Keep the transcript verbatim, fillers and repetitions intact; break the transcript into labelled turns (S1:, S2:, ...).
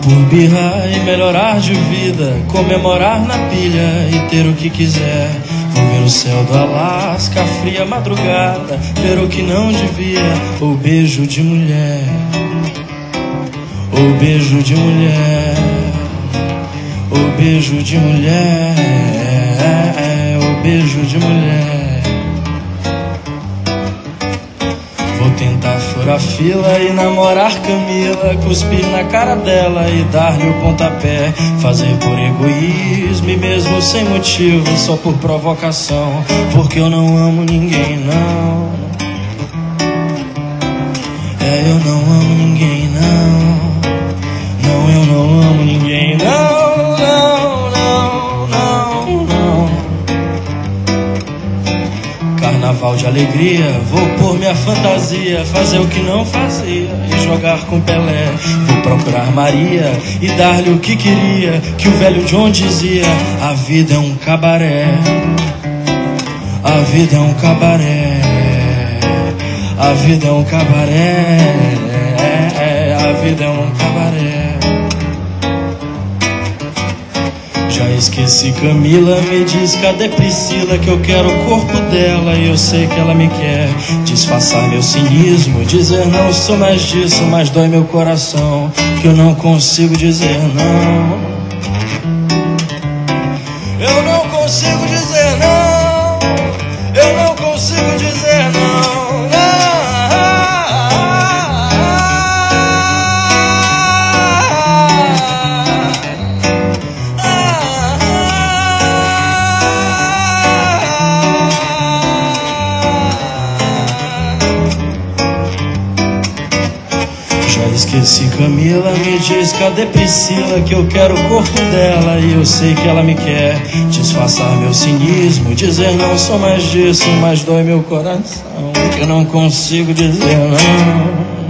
S1: por birra e melhorar de vida, comemorar na pilha e ter o que quiser. Vou ver o céu do Alasca, a fria madrugada, ver o que não devia, ou beijo de mulher, ou beijo de mulher, ou beijo de mulher, ou beijo de mulher. Vou tentar furar fila e namorar Camila, cuspir na cara dela e dar-lhe o pontapé, fazer por egoísmo e mesmo sem motivo, só por provocação, porque eu não amo ninguém, não. É, eu não amo ninguém, não. Não, eu não amo ninguém, não, não, não, não, não. Carnaval de alegria, vou pôr minha fantasia, fazer o que não fazia e jogar com Pelé. Vou procurar Maria e dar-lhe o que queria, que o velho John dizia: a vida é um cabaré, a vida é um cabaré, a vida é um cabaré, a vida é um cabaré. Já esqueci Camila, me diz cadê Priscila, que eu quero o corpo dela e eu sei que ela me quer. Disfarçar meu cinismo, dizer não sou mais disso, mas dói meu coração, que eu não consigo dizer não. Eu não consigo dizer não, eu não consigo dizer não. Esqueci Camila, me diz cadê Priscila, que eu quero o corpo dela e eu sei que ela me quer. Disfarçar meu cinismo, dizer não sou mais disso, mas dói meu coração, que eu não consigo dizer não.